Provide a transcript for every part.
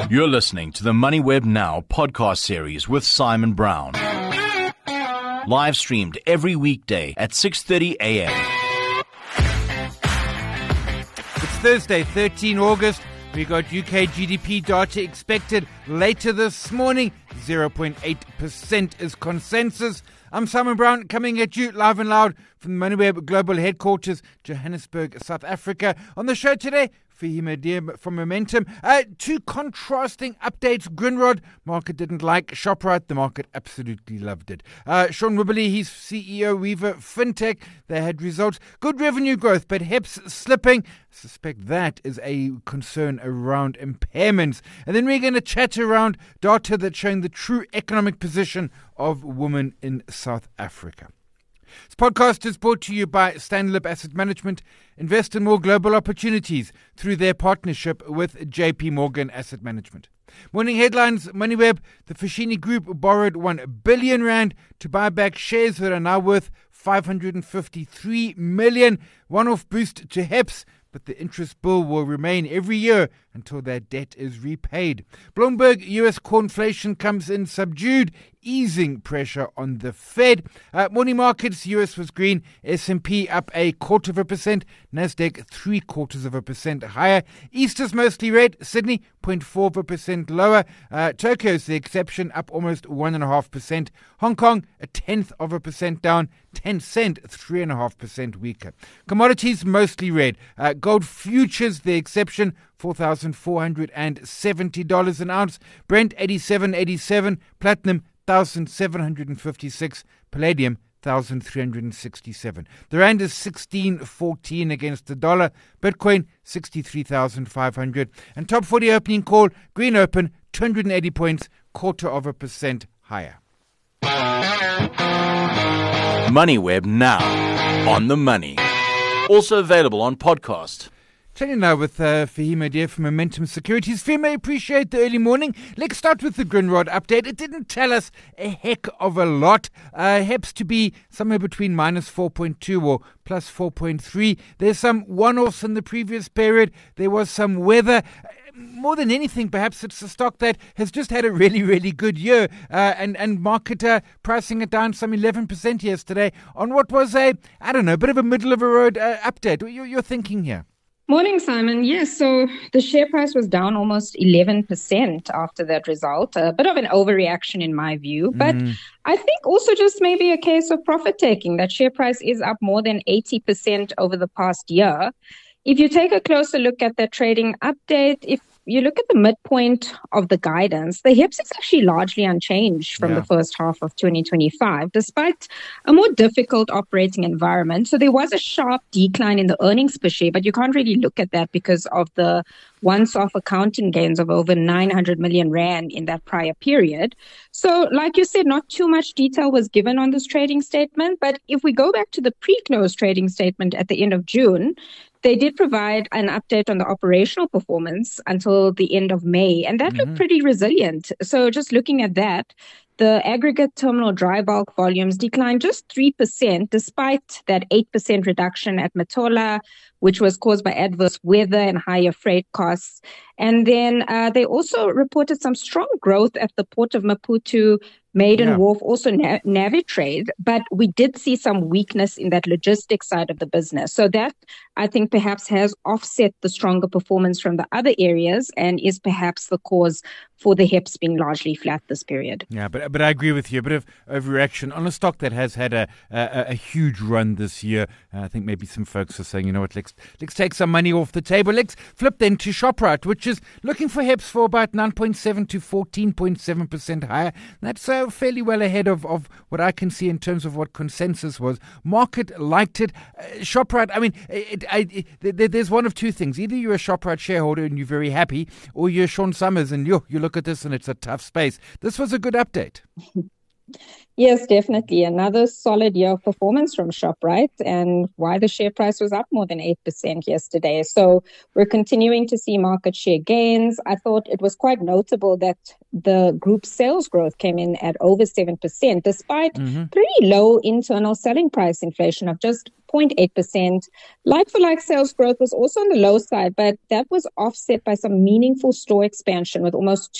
You're listening to the MoneyWeb Now podcast series with Simon Brown. Live streamed every weekday at 6:30 a.m. It's Thursday, 13 August. We got UK GDP data expected later this morning. 0.8% is consensus. I'm Simon Brown, coming at you live and loud from the MoneyWeb Global Headquarters, Johannesburg, South Africa. On the show today, Fahima Deer from Momentum. Two contrasting updates. Grindrod, market didn't like. Shoprite, the market absolutely loved it. Sean Wibberley, he's CEO Weaver Fintech. They had results. Good revenue growth, but HEPS slipping. I suspect that is a concern around impairments. And then we're going to chat around data that's showing the true economic position of women in South Africa. This podcast is brought to you by Stanlib Asset Management. Invest in more global opportunities through their partnership with JP Morgan Asset Management. Morning headlines, MoneyWeb. The Foschini Group borrowed 1 billion rand to buy back shares that are now worth 553 million. One-off boost to HEPS, but the interest bill will remain every year until that debt is repaid. Bloomberg, US core inflation comes in subdued, easing pressure on the Fed. Morning markets, US was green, S&P up 0.25%, Nasdaq 0.75% higher. Easter's mostly red, Sydney 0.4% lower. Tokyo's the exception, up almost 1.5%. Hong Kong 0.1% down, Tencent 3.5% weaker. Commodities mostly red. Gold futures the exception, $4,470 an ounce. Brent 87.87, platinum 1,756, palladium 1,367. The rand is 16.14 against the dollar. Bitcoin 63,500. And top 40 opening call, Green Open 280 points, 0.25% higher. MoneyWeb Now, on the money. Also available on podcast. Chatting now with Fahima Deer from Momentum Securities. Fahima, appreciate the early morning. Let's start with the Grindrod update. It didn't tell us a heck of a lot. HEPS to be somewhere between minus 4.2 or plus 4.3. There's some one-offs in the previous period. There was some weather. More than anything, perhaps it's a stock that has just had a really, really good year, and market pricing it down some 11% yesterday on what was a bit of a middle-of-a-road update. You're thinking here? Morning, Simon. Yes, so the share price was down almost 11% after that result. A bit of an overreaction in my view, but I think also just maybe a case of profit taking. That share price is up more than 80% over the past year. If you take a closer look at that trading update, if you look at the midpoint of the guidance, the HEPS is actually largely unchanged from the first half of 2025, despite a more difficult operating environment. So there was a sharp decline in the earnings per share, but you can't really look at that because of the once-off accounting gains of over 900 million rand in that prior period. So like you said, not too much detail was given on this trading statement. But if we go back to the pre-close trading statement at the end of June, they did provide an update on the operational performance until the end of May, and that looked pretty resilient. So just looking at that, the aggregate terminal dry bulk volumes declined just 3%, despite that 8% reduction at Matola, which was caused by adverse weather and higher freight costs. And then they also reported some strong growth at the port of Maputo, Maiden Wharf, also Navitrade, but we did see some weakness in that logistics side of the business. So that, I think, perhaps has offset the stronger performance from the other areas and is perhaps the cause for the HEPS being largely flat this period. Yeah, but I agree with you. A bit of overreaction on a stock that has had a huge run this year. I think maybe some folks are saying, you know what, let's take some money off the table. Let's flip then to Shoprite, which is looking for HEPS for about 9.7 to 14.7% higher. That's fairly well ahead of what I can see in terms of what consensus was. Market liked it. Shoprite, I mean, there's one of two things. Either you're a Shoprite shareholder and you're very happy, or you're Sean Summers and you look at this and it's a tough space. This was a good update. Yes, definitely. Another solid year of performance from Shoprite, and why the share price was up more than 8% yesterday. So we're continuing to see market share gains. I thought it was quite notable that the group sales growth came in at over 7%, despite pretty low internal selling price inflation of just 0.8%. Like-for-like sales growth was also on the low side, but that was offset by some meaningful store expansion with almost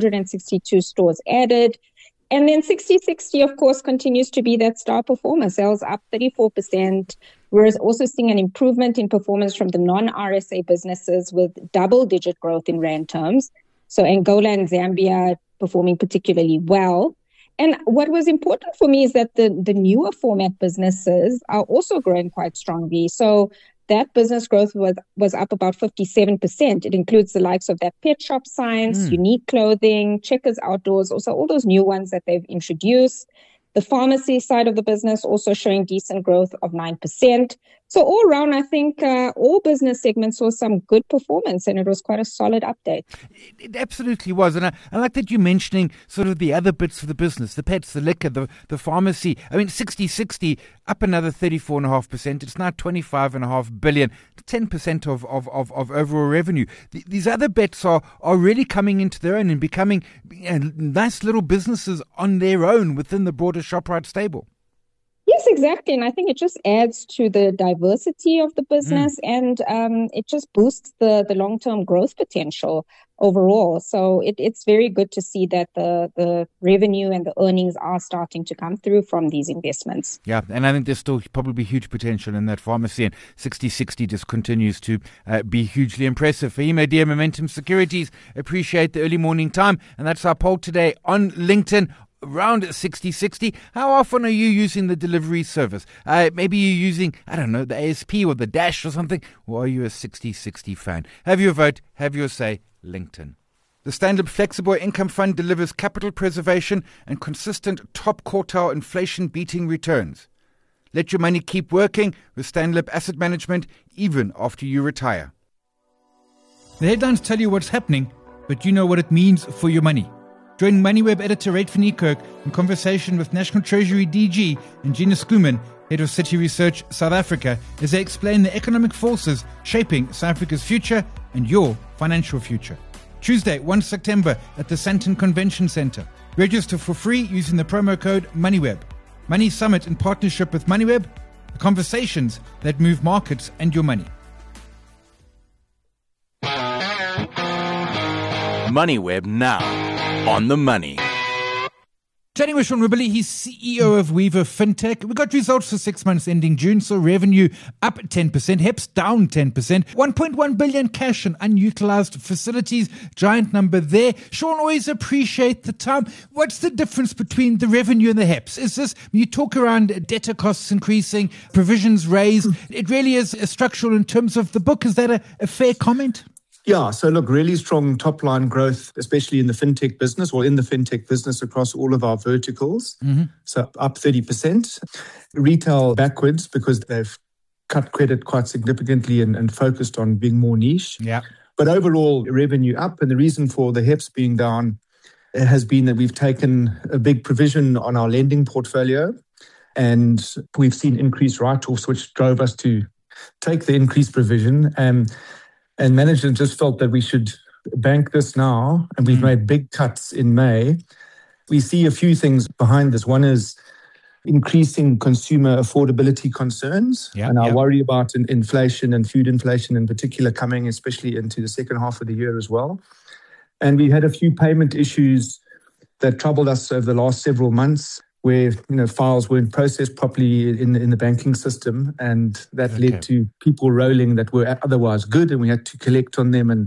262 stores added. And then 60/60, of course, continues to be that star performer. Sales up 34%. We're also seeing an improvement in performance from the non-RSA businesses with double-digit growth in rand terms. So Angola and Zambia performing particularly well. And what was important for me is that the newer format businesses are also growing quite strongly. So that business growth was up about 57%. It includes the likes of that Pet Shop Science, Unique Clothing, Checkers Outdoors, also all those new ones that they've introduced. The pharmacy side of the business also showing decent growth of 9%. So all around, I think all business segments saw some good performance, and it was quite a solid update. It absolutely was. And I like that you're mentioning sort of the other bits of the business, the pets, the liquor, the pharmacy. I mean, 60/60, up another 34.5%. It's now 25.5 billion, 10% of overall revenue. These other bets are really coming into their own and becoming nice little businesses on their own within the broader Shoprite stable. Yes, exactly. And I think it just adds to the diversity of the business and it just boosts the long-term growth potential overall. So it's very good to see that the revenue and the earnings are starting to come through from these investments. Yeah, and I think there's still probably huge potential in that pharmacy, and 60/60 just continues to be hugely impressive. Fahima Dear, Momentum Securities, appreciate the early morning time. And that's our poll today on LinkedIn. Around 60/60, how often are you using the delivery service? Maybe you're using, I don't know, the ASP or the Dash or something. Or are you a 60/60 fan? Have your vote, have your say, LinkedIn. The Stanlib Flexible Income Fund delivers capital preservation and consistent top quartile inflation-beating returns. Let your money keep working with Stanlib Asset Management even after you retire. The headlines tell you what's happening, but you know what it means for your money. Join MoneyWeb editor Rate van Niekerk in conversation with National Treasury DG and Gina Schoeman, head of City Research South Africa, as they explain the economic forces shaping South Africa's future and your financial future. Tuesday, 1 September at the Sandton Convention Centre. Register for free using the promo code MoneyWeb. Money Summit in partnership with MoneyWeb, the conversations that move markets and your money. MoneyWeb now. On the money. Chatting with Sean Wibberley, he's CEO of Weaver Fintech. We got results for 6 months ending June, so revenue up 10%, HEPS down 10%, 1.1 billion cash and unutilized facilities, giant number there. Sean, always appreciate the time. What's the difference between the revenue and the HEPS? Is this, you talk around debtor costs increasing, provisions raised, it really is structural in terms of the book. Is that a fair comment? Yeah, so look, really strong top-line growth, especially in the fintech business or in the fintech business across all of our verticals. So up 30%. Retail backwards because they've cut credit quite significantly and focused on being more niche. Yeah. But overall, revenue up. And the reason for the HEPS being down has been that we've taken a big provision on our lending portfolio and we've seen increased write-offs, which drove us to take the increased provision. And management just felt that we should bank this now, and we've made big cuts in May. We see a few things behind this. One is increasing consumer affordability concerns, and I worry about inflation and food inflation in particular coming, especially into the second half of the year as well. And we had a few payment issues that troubled us over the last several months, where files weren't processed properly in the banking system, and that led to people rolling that were otherwise good, and we had to collect on them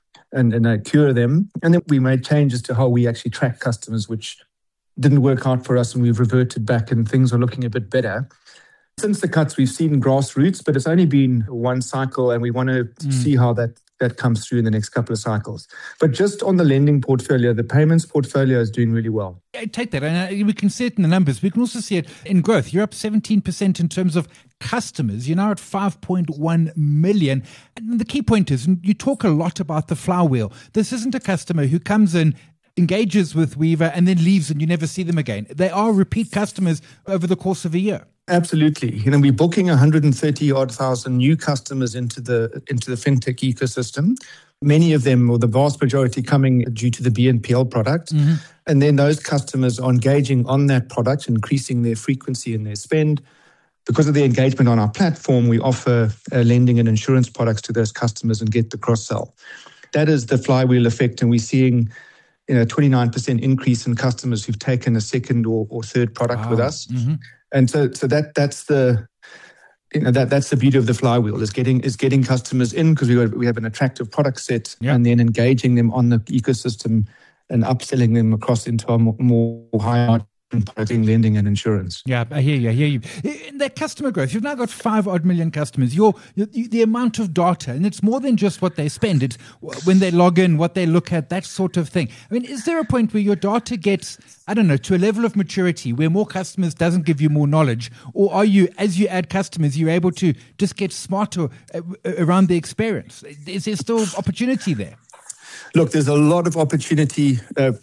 and cure them. And then we made changes to how we actually track customers, which didn't work out for us, and we've reverted back, and things are looking a bit better. Since the cuts, we've seen grassroots, but it's only been one cycle, and we want to see how that comes through in the next couple of cycles. But just on the lending portfolio, the payments portfolio is doing really well. I take that, and we can see it in the numbers. We can also see it in growth. You're up 17% in terms of customers. You're now at 5.1 million. And the key point is, you talk a lot about the flywheel. This isn't a customer who comes in, engages with Weaver and then leaves and you never see them again. They are repeat customers over the course of a year. Absolutely. We're booking 130,000 new customers into the fintech ecosystem. Many of them, or the vast majority, coming due to the BNPL product. Mm-hmm. And then those customers are engaging on that product, increasing their frequency and their spend. Because of the engagement on our platform, we offer lending and insurance products to those customers and get the cross-sell. That is the flywheel effect, and we're seeing 29% increase in customers who've taken a second or third product with us. Mm-hmm. And so that's the that's the beauty of the flywheel is getting customers in because we have an attractive product set, and then engaging them on the ecosystem and upselling them across into our more high lending and insurance. Yeah, I hear you. In that customer growth, you've now got 5 odd million customers. The amount of data, and it's more than just what they spend. It's when they log in, what they look at, that sort of thing. I mean, is there a point where your data gets, I don't know, to a level of maturity where more customers doesn't give you more knowledge? Or are you, as you add customers, you're able to just get smarter around the experience? Is there still opportunity there? Look, there's a lot of opportunity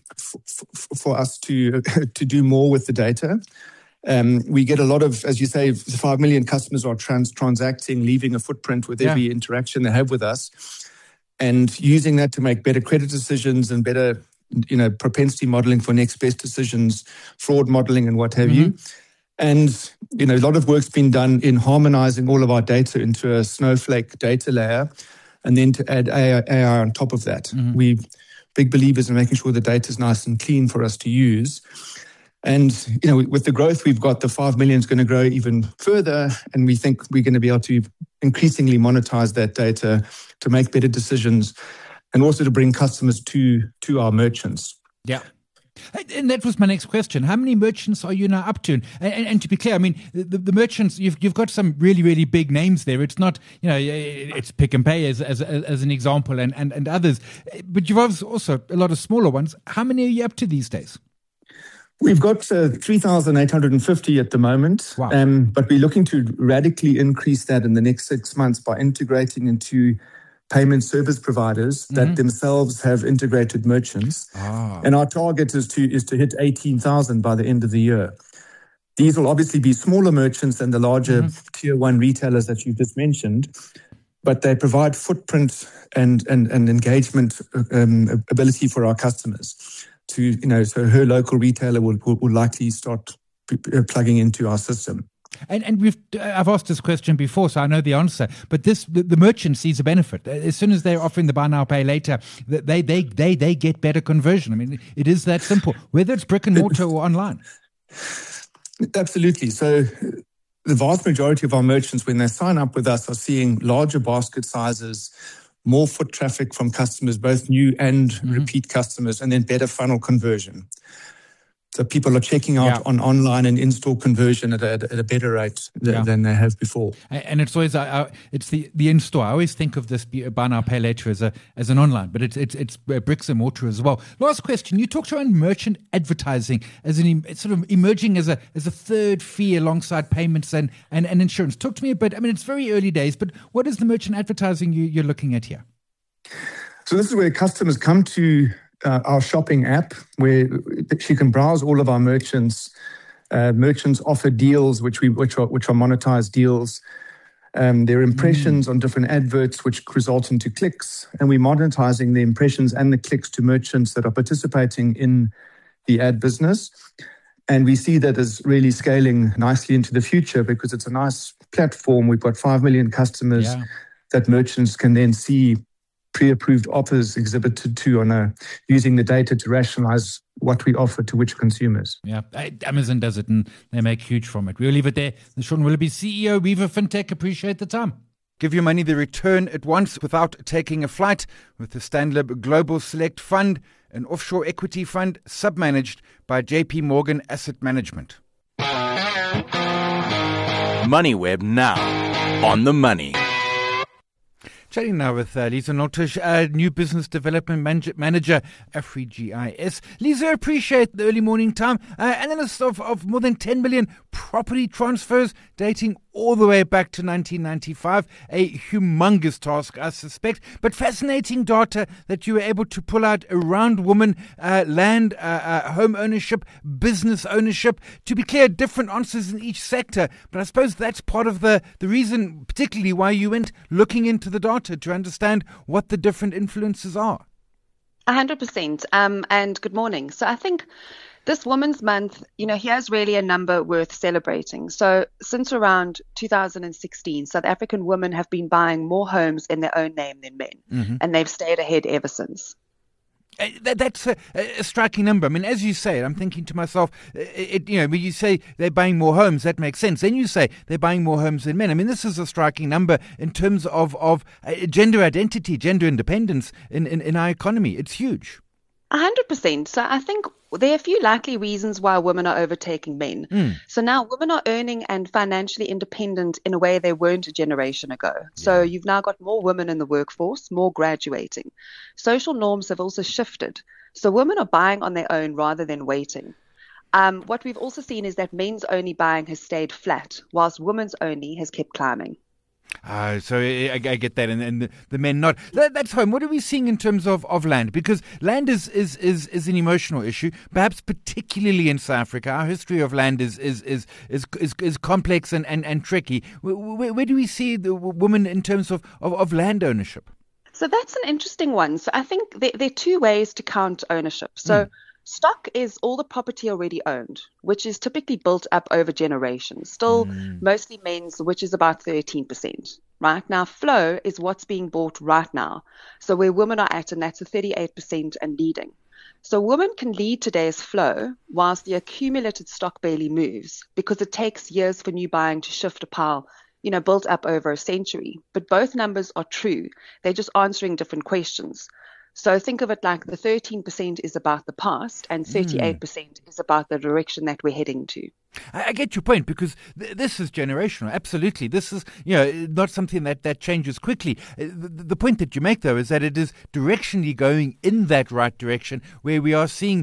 for us to do more with the data. We get a lot of, as you say, 5 million customers are transacting, leaving a footprint with every interaction they have with us, and using that to make better credit decisions and better, propensity modeling for next best decisions, fraud modeling, and what have you. And a lot of work's been done in harmonizing all of our data into a Snowflake data layer, and then to add AI on top of that. Mm-hmm. We're big believers in making sure the data is nice and clean for us to use. And, with the growth we've got, the 5 million is going to grow even further. And we think we're going to be able to increasingly monetize that data to make better decisions and also to bring customers to our merchants. Yeah. And that was my next question. How many merchants are you now up to? And to be clear, I mean, the merchants, you've got some really, really big names there. It's not, it's Pick n Pay as an example and others. But you've also a lot of smaller ones. How many are you up to these days? We've got 3,850 at the moment. Wow. But we're looking to radically increase that in the next 6 months by integrating into payment service providers that themselves have integrated merchants. And our target is to hit 18,000 by the end of the year. These will obviously be smaller merchants than the larger tier 1 retailers that you've just mentioned, but they provide footprint and engagement ability for our customers to, so her local retailer will likely start plugging into our system. And I've asked this question before, so I know the answer. But the merchant sees a benefit as soon as they're offering the buy now, pay later. They get better conversion. I mean, it is that simple, whether it's brick and mortar or online. Absolutely. So the vast majority of our merchants, when they sign up with us, are seeing larger basket sizes, more foot traffic from customers, both new and repeat customers, and then better funnel conversion. So people are checking out on online and in-store conversion at a better rate than they have before. And it's always it's the in-store. I always think of this buy now, pay later as an online, but it's bricks and mortar as well. Last question: you talked around merchant advertising as it's sort of emerging as a third fee alongside payments and insurance. Talk to me a bit. I mean, it's very early days, but what is the merchant advertising you're looking at here? So this is where customers come to our shopping app, where she can browse all of our merchants. Merchants offer deals which are monetized deals. There are impressions on different adverts which result into clicks, and we're monetizing the impressions and the clicks to merchants that are participating in the ad business. And we see that as really scaling nicely into the future because it's a nice platform. We've got 5 million customers that merchants can then see pre-approved offers exhibited to using the data to rationalize what we offer to which consumers. Yeah, Amazon does it and they make huge from it. We'll leave it there. Sean Willoughby, CEO, Weaver Fintech. Appreciate the time. Give your money the return at once without taking a flight with the Stanlib Global Select Fund, an offshore equity fund sub-managed by JP Morgan Asset Management. MoneyWeb now on the money. Chatting now with Lisa Nottish, new business development manager, AfriGIS. Lisa, appreciate the early morning time. Analyst of more than 10 million property transfers dating all the way back to 1995. A humongous task, I suspect, but fascinating data that you were able to pull out around women, land, home ownership, business ownership. To be clear, different answers in each sector, but I suppose that's part of the reason, particularly why you went looking into the data to understand what the different influences are. 100%. And good morning. So I think this Women's Month, here's really a number worth celebrating. So since around 2016, South African women have been buying more homes in their own name than men, and they've stayed ahead ever since. That's a striking number. I mean, as you say, I'm thinking to myself, when you say they're buying more homes, that makes sense. Then you say they're buying more homes than men. I mean, this is a striking number in terms of gender identity, gender independence in our economy. It's huge. 100%. So I think there are a few likely reasons why women are overtaking men. So now women are earning and financially independent in a way they weren't a generation ago. So you've now got more women in the workforce, more graduating. Social norms have also shifted. So women are buying on their own rather than waiting. What we've also seen is that men's only buying has stayed flat, whilst women's only has kept climbing. So I get that, and the men not. That's home. What are we seeing in terms of land? Because land is an emotional issue, perhaps particularly in South Africa. Our history of land is complex and tricky. Where do we see the women in terms of land ownership? So that's an interesting one. So I think there are two ways to count ownership. So stock is all the property already owned, which is typically built up over generations, still mostly men's, which is about 13%. Right now, flow is what's being bought right now. So where women are at, and that's a 38% and leading. So women can lead today's flow whilst the accumulated stock barely moves, because it takes years for new buying to shift a pile, built up over a century. But both numbers are true. They're just answering different questions. So think of it like the 13% is about the past and 38% is about the direction that we're heading to. I get your point, because this is generational. Absolutely. This is, not something that changes quickly. The point that you make, though, is that it is directionally going in that right direction, where we are seeing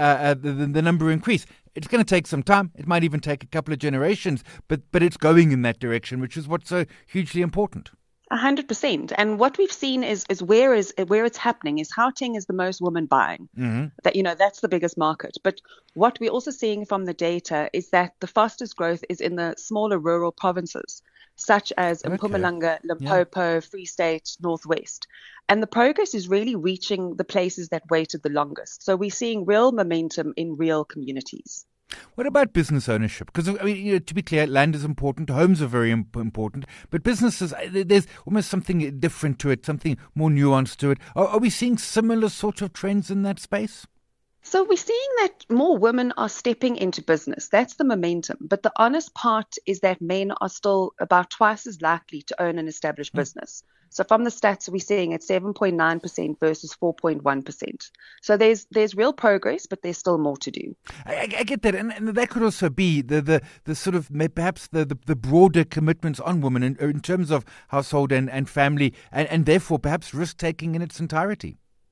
the number increase. It's going to take some time. It might even take a couple of generations, but it's going in that direction, which is what's so hugely important. 100%. And what we've seen is where it's happening is Gauteng is the most women buying. That's the biggest market. But what we're also seeing from the data is that the fastest growth is in the smaller rural provinces, such as Mpumalanga, Limpopo, Free State, Northwest. And the progress is really reaching the places that waited the longest. So we're seeing real momentum in real communities. What about business ownership? Because, to be clear, land is important, homes are very important, but businesses, there's almost something different to it, something more nuanced to it. Are we seeing similar sort of trends in that space? So we're seeing that more women are stepping into business. That's the momentum. But the honest part is that men are still about twice as likely to own an established business. So from the stats, we're seeing it's 7.9% versus 4.1%. So there's real progress, but there's still more to do. I get that. And that could also be the sort of perhaps the broader commitments on women in terms of household and family and therefore perhaps risk-taking in its entirety.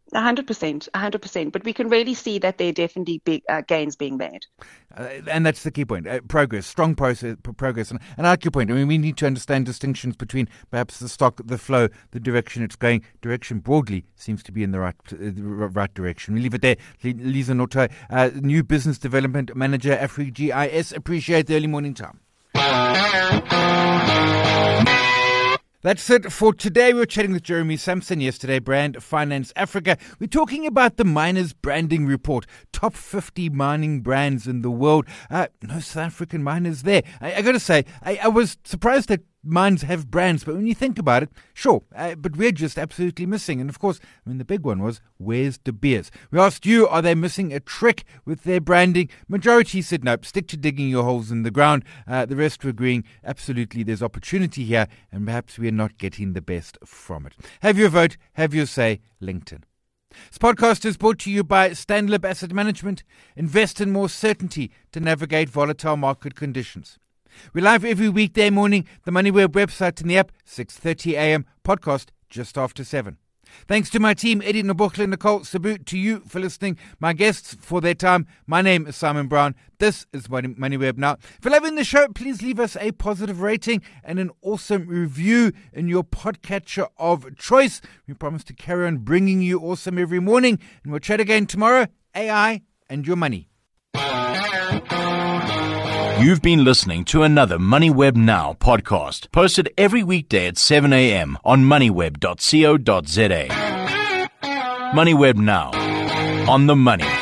100%. But we can really see that there are definitely big gains being made. And that's the key point. Progress, strong progress. And I like your point. I mean, we need to understand distinctions between perhaps the stock, the flow, the direction it's going. Direction broadly seems to be in the right direction. We leave it there. Lisa Notoy, new business development manager, AfriGIS. Appreciate the early morning time. That's it for today. We were chatting with Jeremy Sampson yesterday, Brand Finance Africa. We're talking about the Miners Branding Report, top 50 mining brands in the world. No South African miners there. I got to say, I was surprised that mines have brands, but when you think about it, sure, but we're just absolutely missing. And of course, the big one was, where's De Beers? We asked you, are they missing a trick with their branding? Majority said nope, stick to digging your holes in the ground. The rest were agreeing, absolutely, there's opportunity here, and perhaps we're not getting the best from it. Have your vote, have your say, LinkedIn. This podcast is brought to you by Stanlib Asset Management. Invest in more certainty to navigate volatile market conditions. We're live every weekday morning, the MoneyWeb website and the app, 6:30 a.m., podcast just after 7. Thanks to my team, Eddie Nobokle, Nicole Sabut, to you for listening, my guests for their time. My name is Simon Brown. This is MoneyWeb Now. If you're loving the show, please leave us a positive rating and an awesome review in your podcatcher of choice. We promise to carry on bringing you awesome every morning, and we'll chat again tomorrow. AI and your money. You've been listening to another MoneyWeb Now podcast, posted every weekday at 7 a.m. on moneyweb.co.za. MoneyWeb Now, on the money.